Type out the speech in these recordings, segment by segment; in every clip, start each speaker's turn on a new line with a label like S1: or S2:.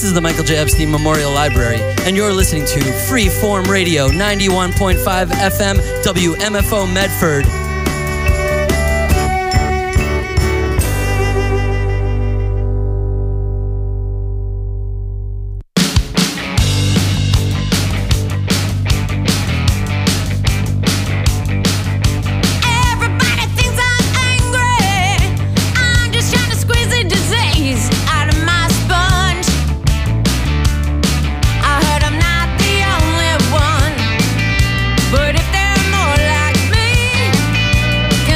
S1: is the Michael J. Epstein Memorial Library, and you're listening to Freeform Radio, 91.5 FM, WMFO Medford.
S2: But if they're more like me,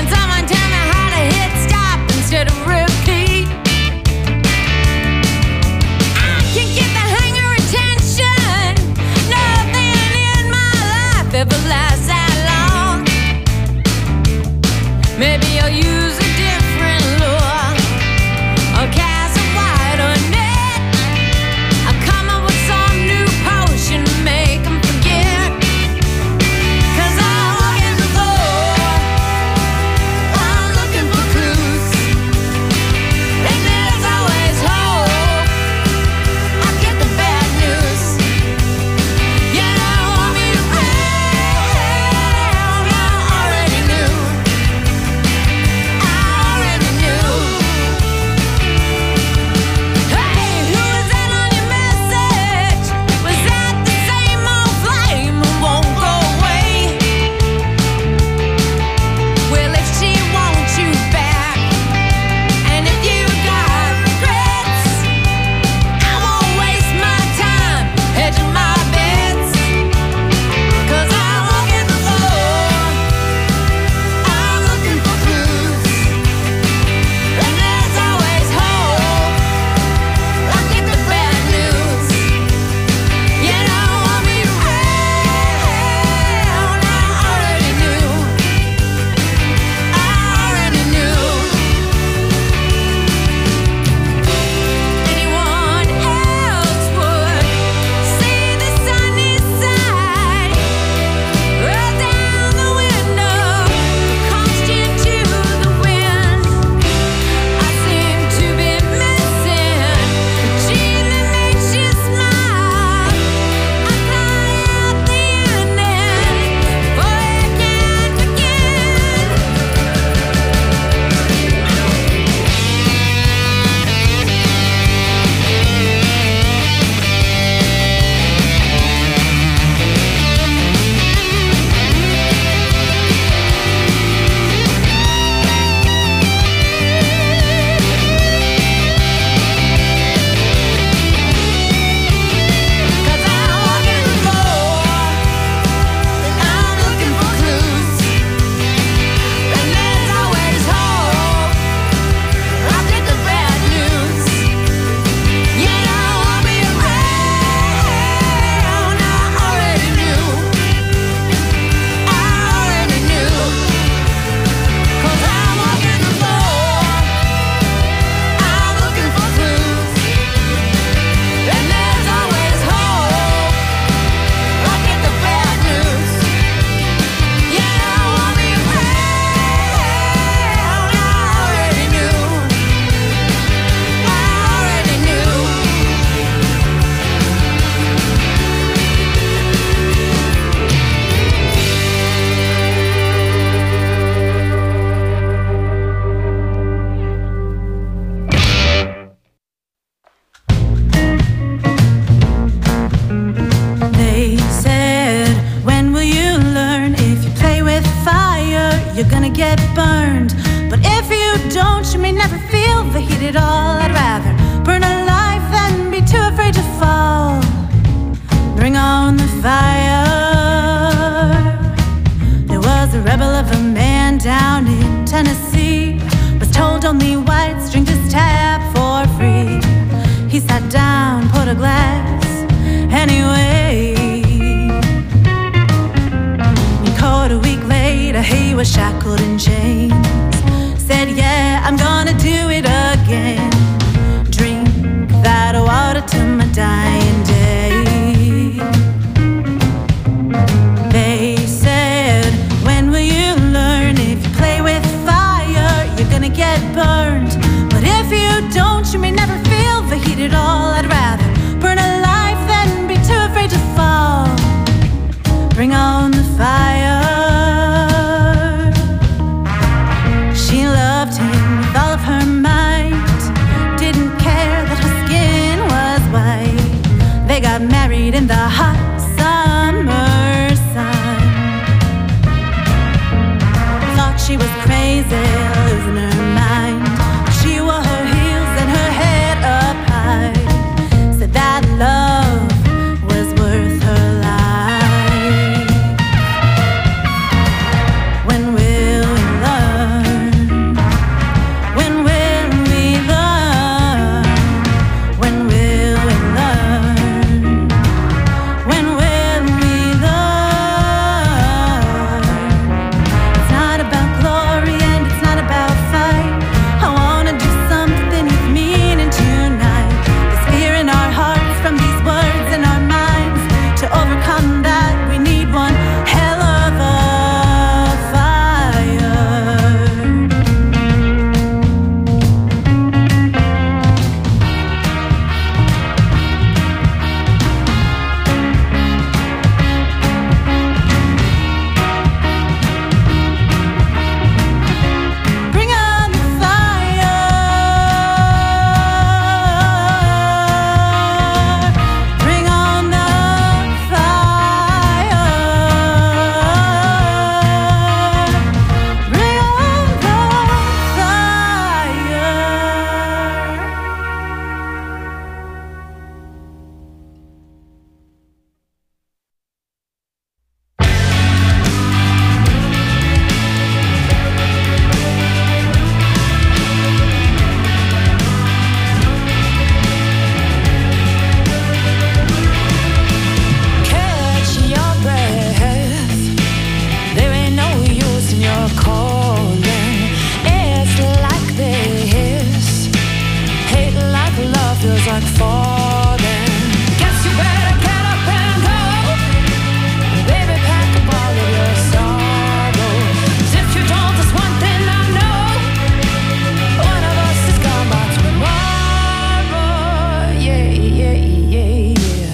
S3: you're gonna get burned. But if you don't, you may never feel the heat at all. I'd rather burn alive than be too afraid to fall. Bring on the fire. There was a rebel of a man down in Tennessee, was told only whites drink his tab for free. He sat down, poured a glass anyway. A week later, he was shackled in chains. Said, yeah, I'm gonna do it again. Drink that water till my dying day. They said, when will you learn? If you play with fire, you're gonna get burned. But if you don't, you may never feel the heat at all. I'd rather burn she was crazy, losing her mind. She wore her heels and her head up high. Said that love was worth her life. When will we learn? When will we learn? When will we learn? When will we learn? It's not about glory and it's not about fight. I wanna do something with meaning tonight. There's fear in our hearts from these words in our minds. To overcome that, we need one hell of a fire. Bring on the fire. Bring on the fire. Bring on the fire. Catch your breath. There ain't no use in your calling. It's like this. Hate like love feels like falling. Guess you better get up and go. Baby, pack up all of your sorrows. 'Cause if you don't, there's one thing I know. One of us is gone by tomorrow. Yeah, yeah, yeah, yeah.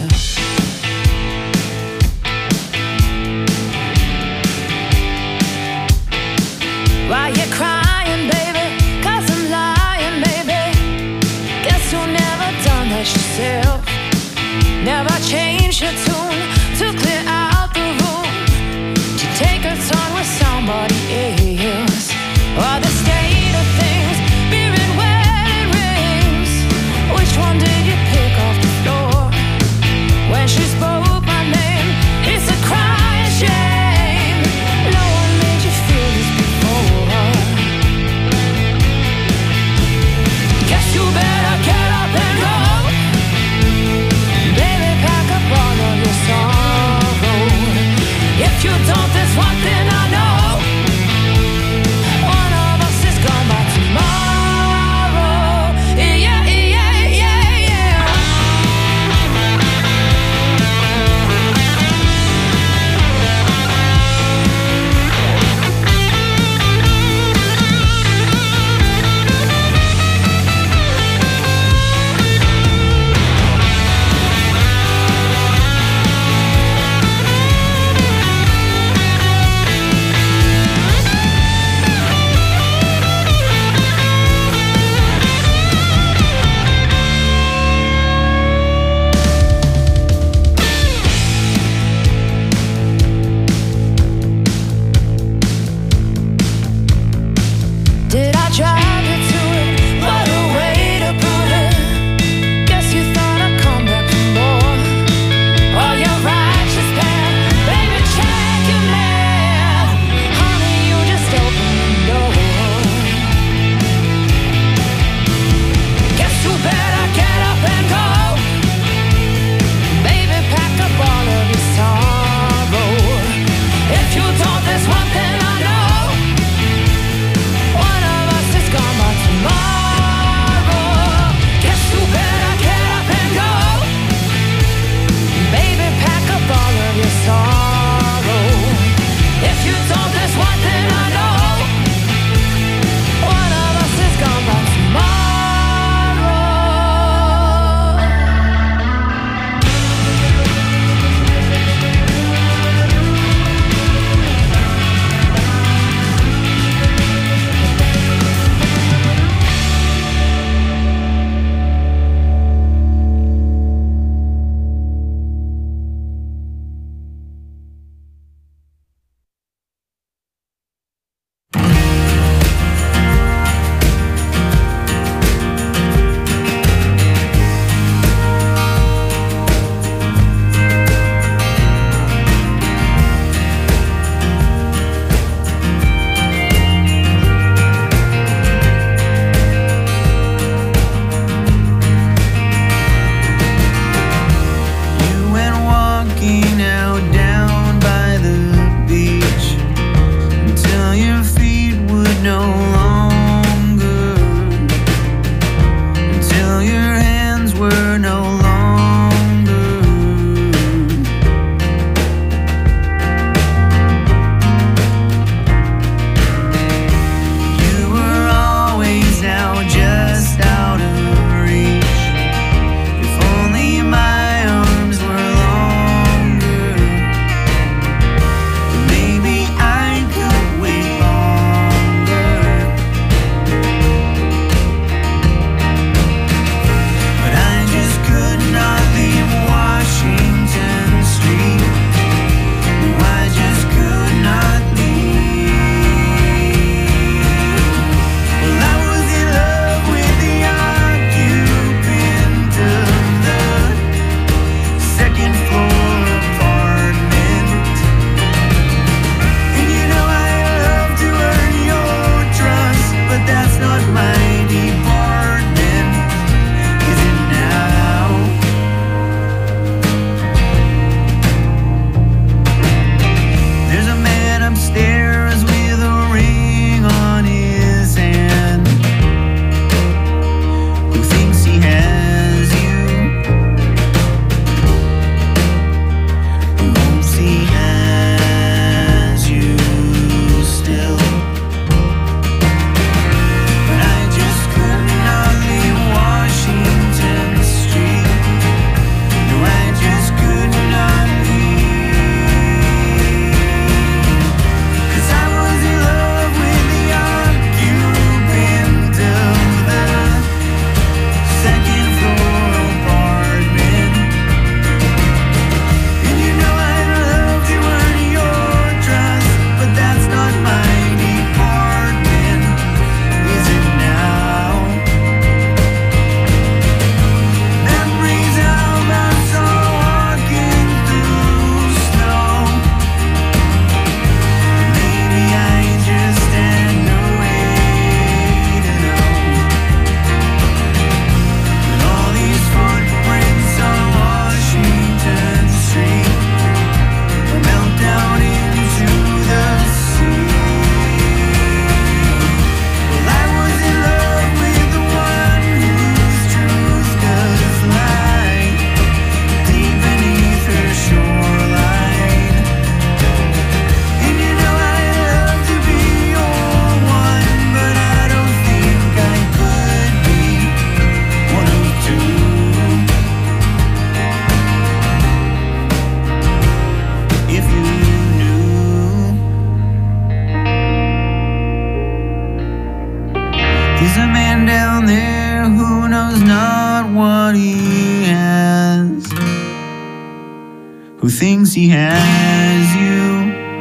S3: Why you crying, baby? 'Cause I'm lying, baby. Guess you never done that yourself. Never changed your tune to clear out the room. To take a turn with somebody else. Or the state of things, beer and wedding rings. Which one did you pick off the floor? When she spoke my name, it's a crying shame. No one made you feel this before. Guess you better get up and go. Baby, pack up all of your sorrow. If you don't, there's one thing I know.
S4: man down there who knows not what he has, who thinks he has you.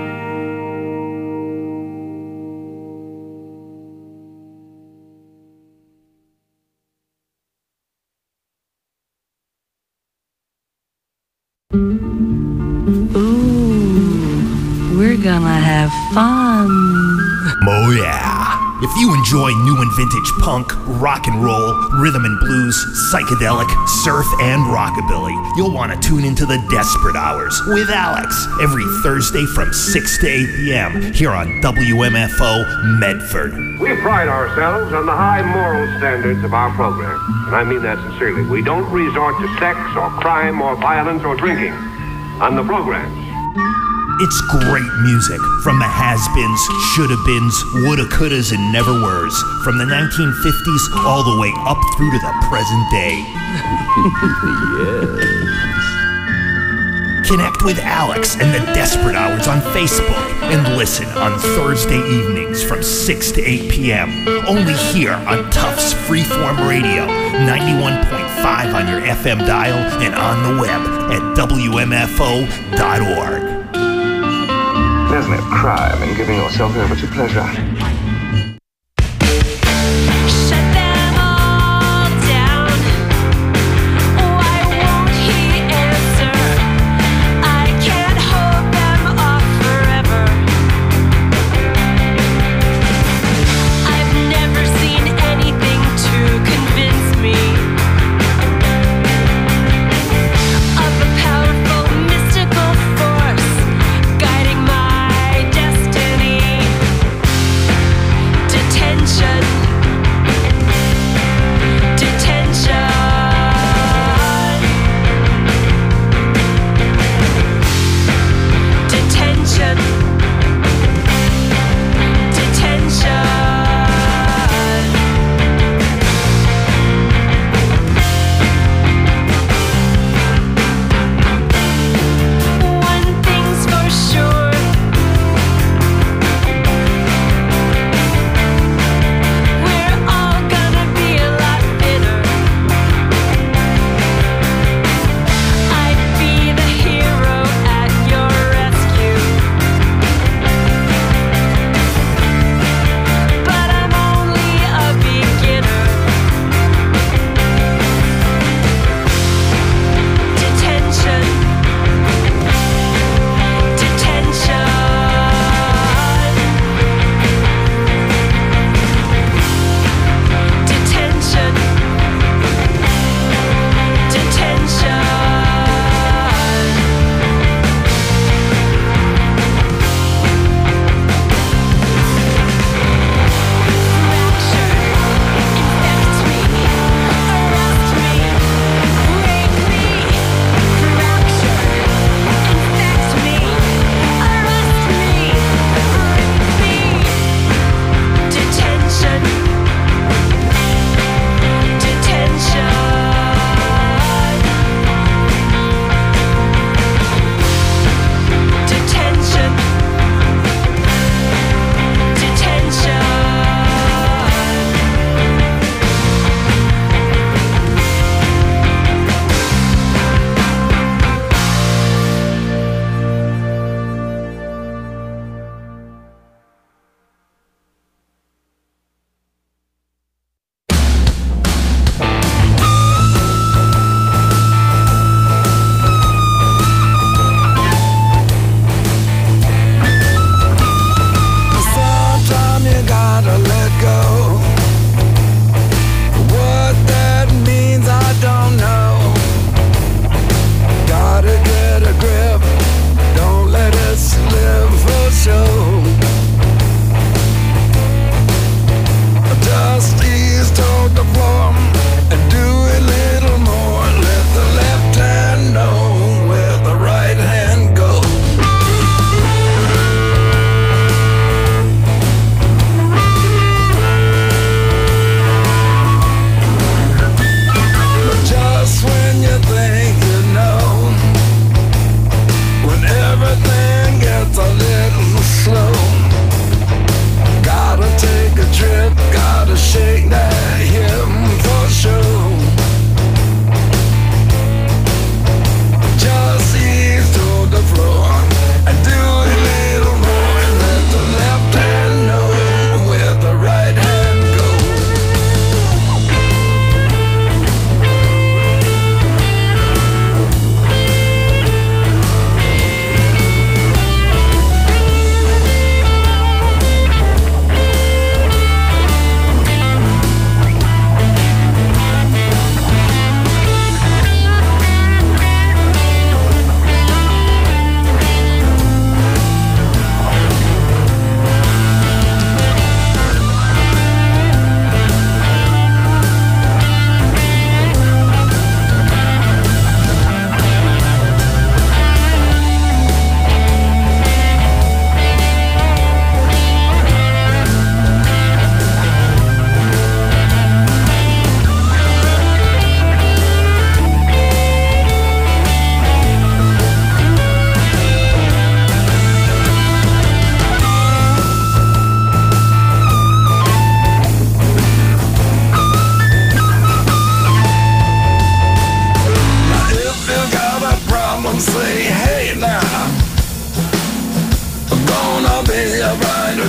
S2: Ooh, we're gonna have fun.
S5: Oh yeah. If you enjoy new and vintage punk, rock and roll, rhythm and blues, psychedelic, surf, and rockabilly, you'll want to tune into the Desperate Hours with Alex every Thursday from 6 to 8 p.m. here on WMFO Medford.
S6: We pride ourselves on the high moral standards of our program, and I mean that sincerely. We don't resort to sex or crime or violence or drinking on the programs.
S5: It's great music from the has-beens, shoulda-beens, woulda, couldas, and never-weres, from the 1950s all the way up through to the present day. Yes. Connect with Alex and the Desperate Hours on Facebook and listen on Thursday evenings from 6 to 8 p.m. Only here on Tufts Freeform Radio, 91.5 on your FM dial and on the web at WMFO.org.
S7: There's no crime in giving yourself over to pleasure.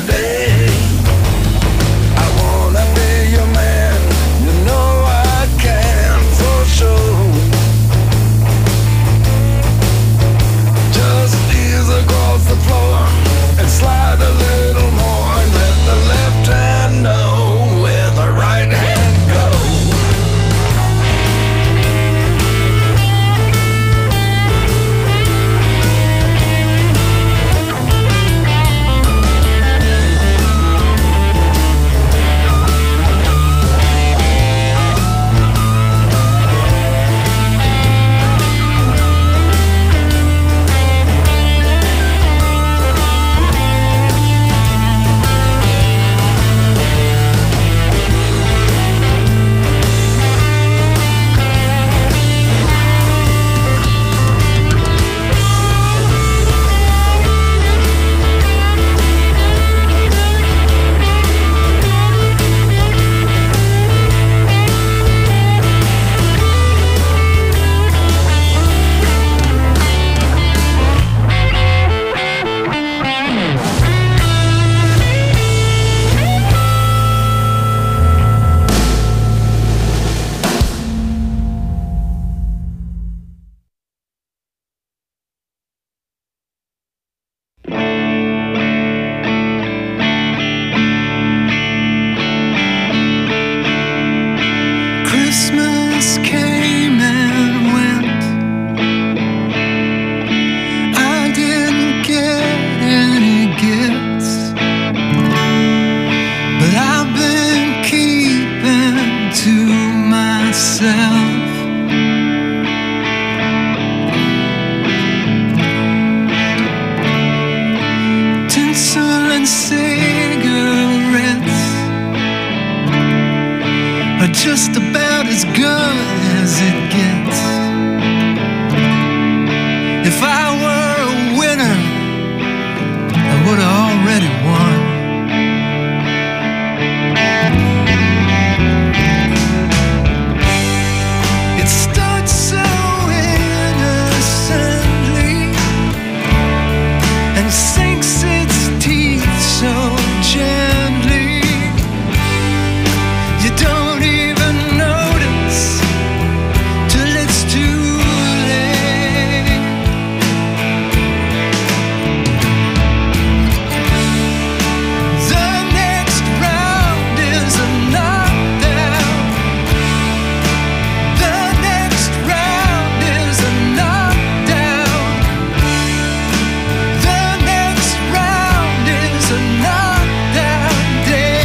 S8: today. I wanna be your man, you know I can for sure. Just ease across the floor and slide a little more and let the left hand know where the right hand goes. Christmas came and went. I didn't get any gifts, but I've been keeping to myself. Tinsel and cigarettes are just about as good as it gets. If I were a winner, I would have already won. It starts so innocently and sinks its teeth so gently. You don't even notice till it's too late. The next round is a knockdown. The next round is a knockdown. The next round is a knockdown day.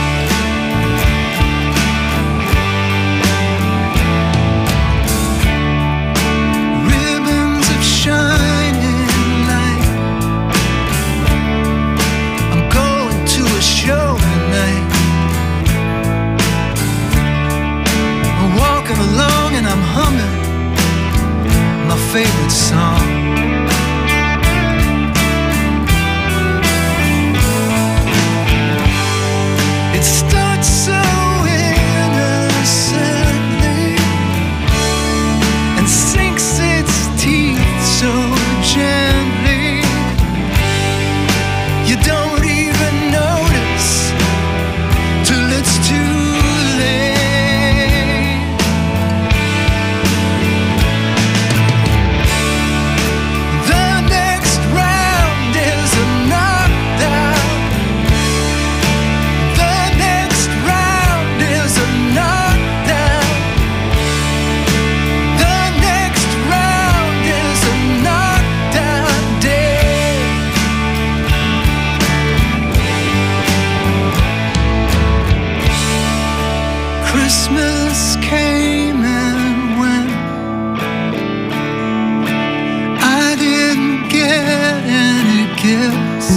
S8: Ribbons of shining light. I'm going to a show tonight. I'm walking along and I'm humming my favorite song. It starts so innocently and sinks its teeth so gently. You don't even notice till it's too late. The next round is a knockdown. The next round is a knockdown. The next round is a knockdown day. Christmas came and went. I didn't get any gifts,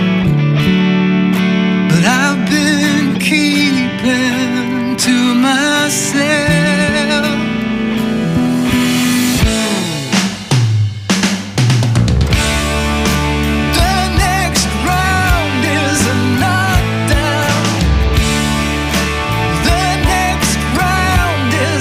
S8: but I've been keeping to myself. The next round is a knockdown. The next round is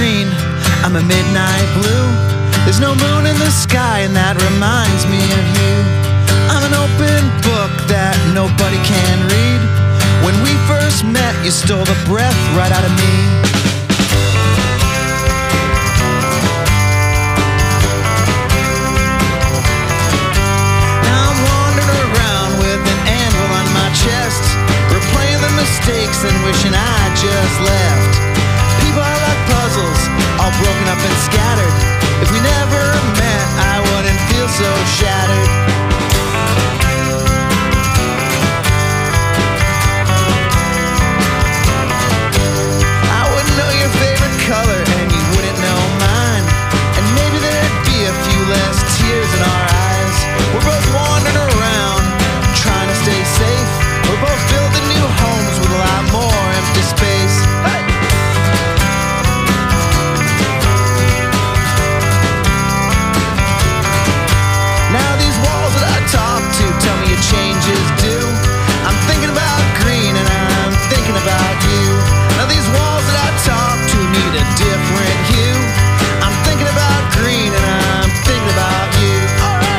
S4: green, I'm a midnight blue. There's no moon in the sky and that reminds me of you. I'm an open book that nobody can read. When we first met, you stole the breath right out of me. Now I'm wandering around with an anvil on my chest, replaying the mistakes and wishing I just left. People are like puzzles, all broken up and scattered. If we never met, I wouldn't feel so shattered. I wouldn't know your favorite color and you wouldn't know mine. And maybe there'd be a few less tears in our eyes. We're both wandering around, trying to stay safe. We're both building new homes with a lot more empty space. Hey! Now these walls that I talk to tell me your changes do. I'm thinking about green and I'm thinking about you. Now these walls that I talk to need a different hue. I'm thinking about green and I'm thinking about you. All right.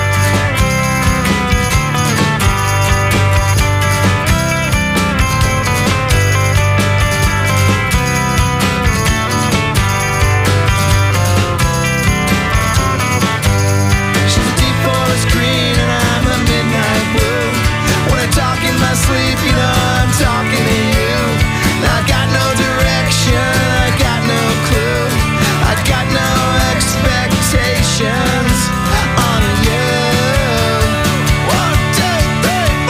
S4: Green and I'm a midnight blue. When I talk in my sleep, you know I'm talking to you. I got no direction, I got no clue, I got no expectations on you. 1, 2, 3,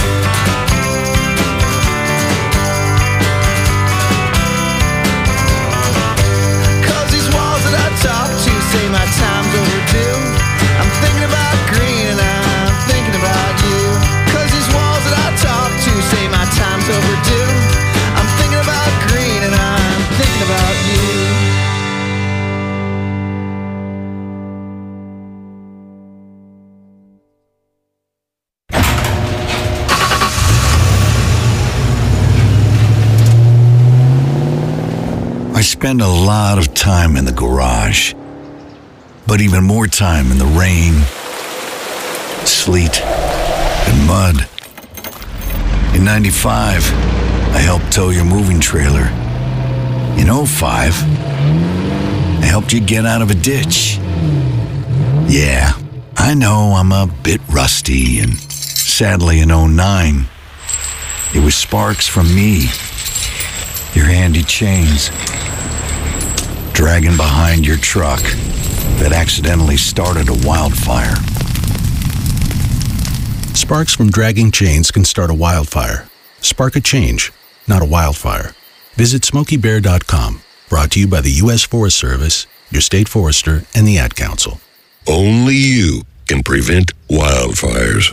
S4: 4. 'Cause these walls that I talk to say my time's overdue. I'm thinking about green and I'm thinking about you. 'Cause these walls that I talk to say my time's overdue. I'm thinking about green and I'm thinking about you.
S9: I spend a lot of time in the garage, but even more time in the rain, sleet, and mud. In 95, I helped tow your moving trailer. In 05, I helped you get out of a ditch. Yeah, I know I'm a bit rusty, and sadly in 09, it was sparks from me, your handy chains, dragging behind your truck that accidentally started a wildfire.
S10: Sparks from dragging chains can start a wildfire. Spark a change, not a wildfire. Visit SmokeyBear.com. Brought to you by the U.S. Forest Service, your state forester, and the Ad Council.
S11: Only you can prevent wildfires.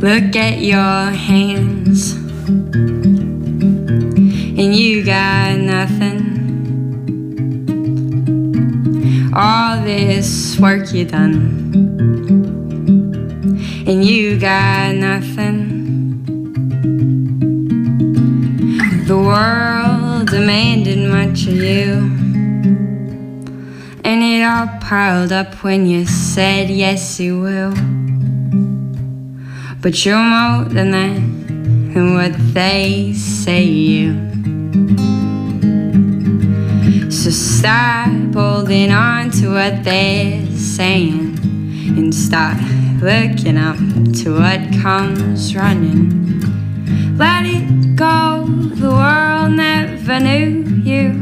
S12: Look at your hands, and you got nothing. All this work you done, and you got nothing. The world demanded much of you, and it all piled up when you said yes you will. But you're more than that, and what they say you. So stop holding on to what they're saying, and start looking up to what comes running. Let it go, the world never knew you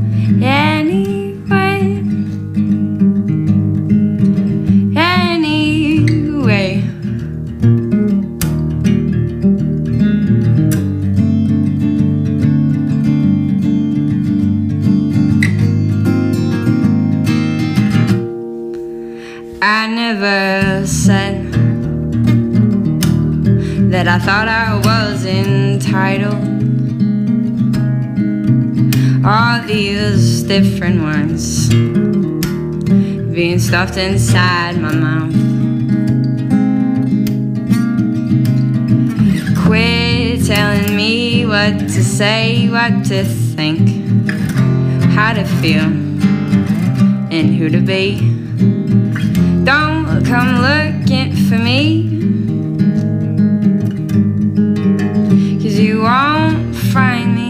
S12: anyway. Anyway. I never said that I thought I was entitled. All these different words being stuffed inside my mouth. Quit telling me what to say, what to think, how to feel, and who to be. Don't come looking for me, 'cause you won't find me.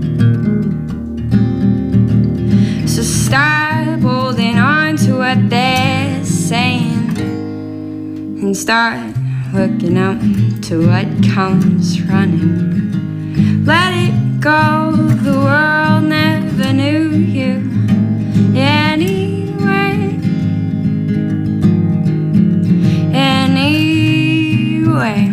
S12: So stop holding on to what they're saying, and start looking up to what comes running. Let it go, the world never knew you anyway. Anyway.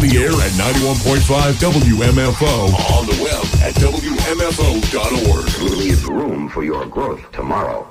S13: the air at 91.5 WMFO. On the web at WMFO.org.
S7: Leave room for your growth tomorrow.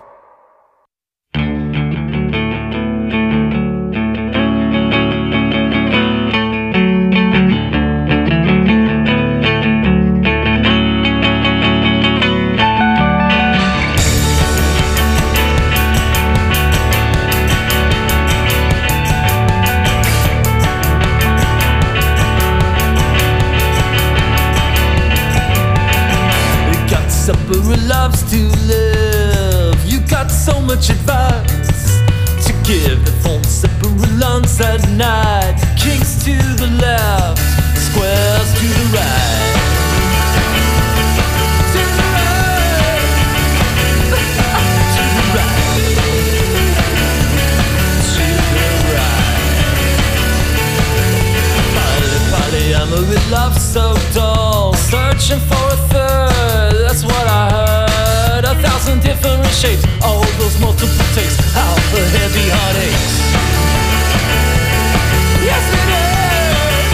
S14: Separate loves to live. You got so much advice to give. If on separate lawns at night, kings to the left, squares to the right. To the right. To the right. To the right. Polyamory love so dull, searching for a third. That's what I heard. 1,000 different shapes, all those multiple takes, how the heavy heart aches. Yes it is.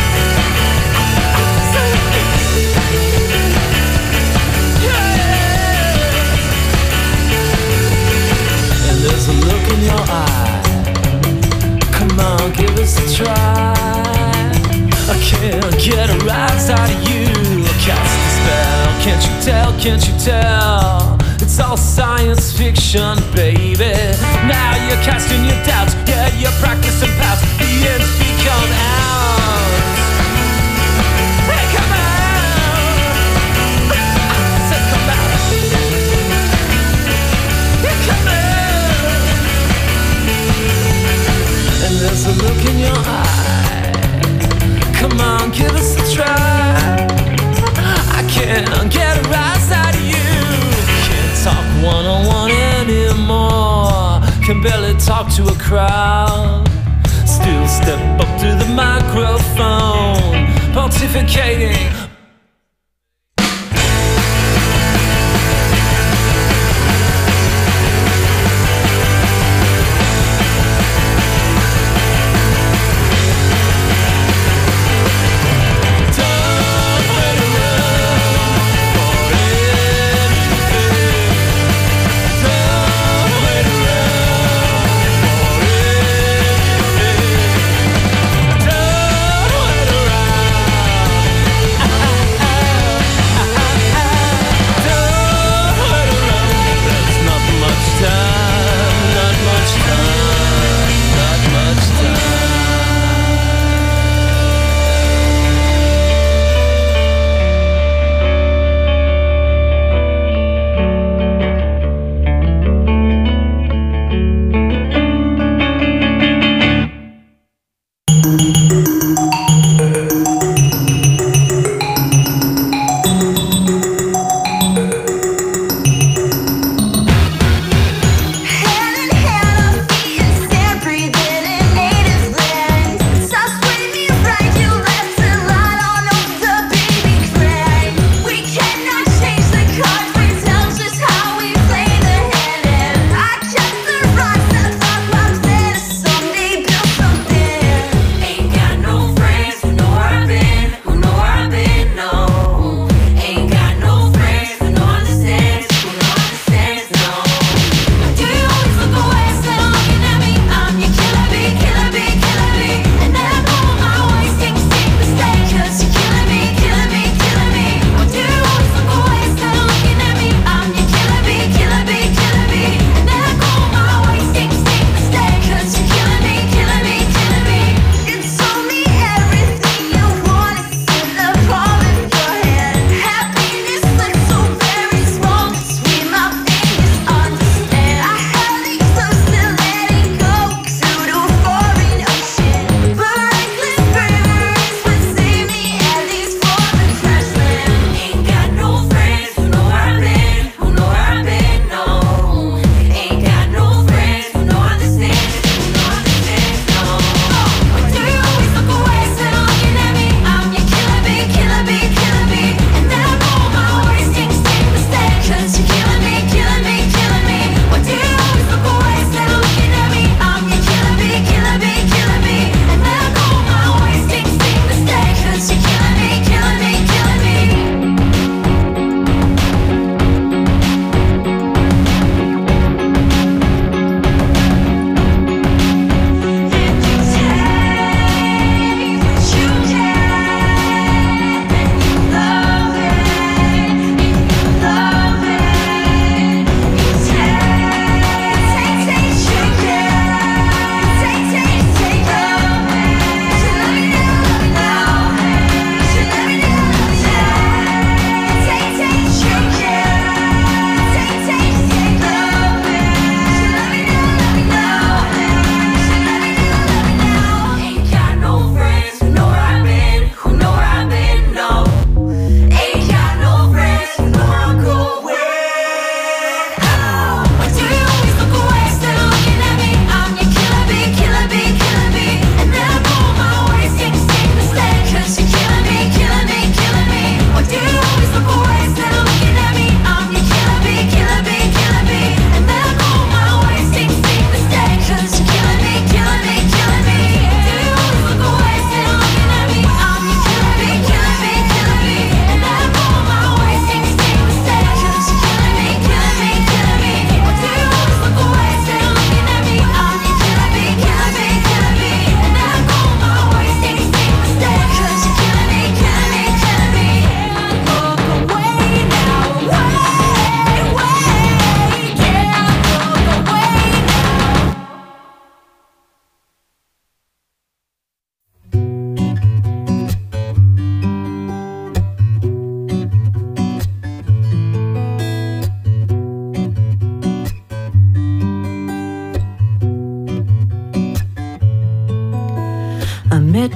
S14: Yeah. And there's a look in your eye. Come on, give us a try. I can't get a rise out of you. Cast a spell, can't you tell, can't you tell? It's all science fiction, baby. Now you're casting your doubts, yeah, you're practicing past. The ends become out. Hey, come out. I said come out. Hey, come out. And there's a look in your eye. Come on, give us a try. I can't get a rise out of you. Can't talk one-on-one anymore. Can barely talk to a crowd. Still step up to the microphone, pontificating.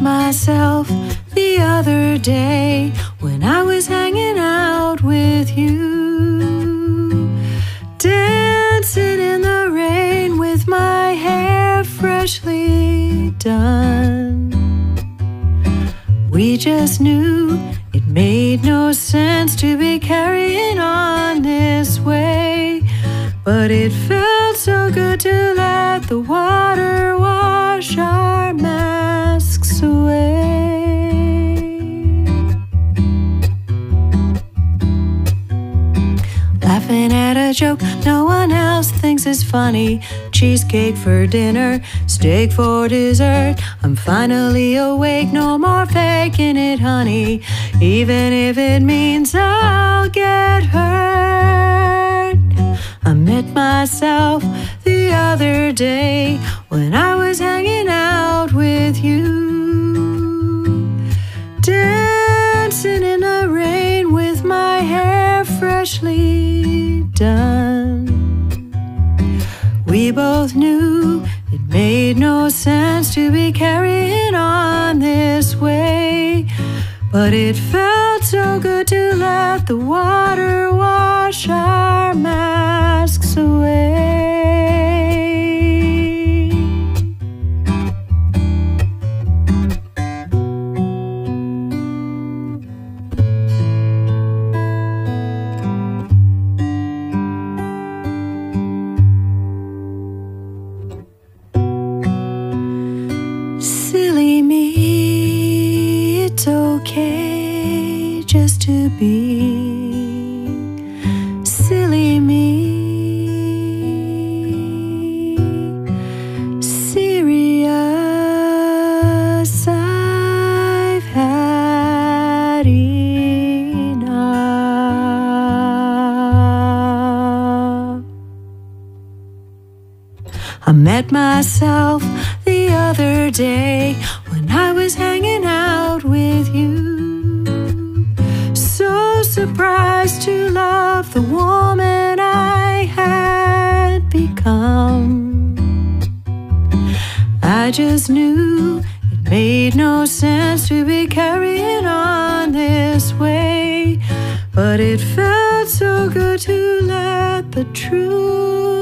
S3: myself the other day when I was hanging out with you, dancing in the rain with my hair freshly done. We just knew it made no sense to be carrying on this way, but it felt so good to let the water wash our masks away. Laughing at a joke no one else thinks is funny. Cheesecake for dinner, steak for dessert. I'm finally awake, no more faking it, honey, even if it means I'll get hurt. I met myself the other day when I was hanging out with you, dancing in the rain with my hair freshly done. We both knew it made no sense to be carrying on this way, but it felt so good to let the water wash our masks away. Silly me, it's okay just to be silly me. Serious, I've had enough. I met myself the other day when I was hanging out with you, so surprised to love the woman I had become. I just knew it made no sense to be carrying on this way, but it felt so good to let the truth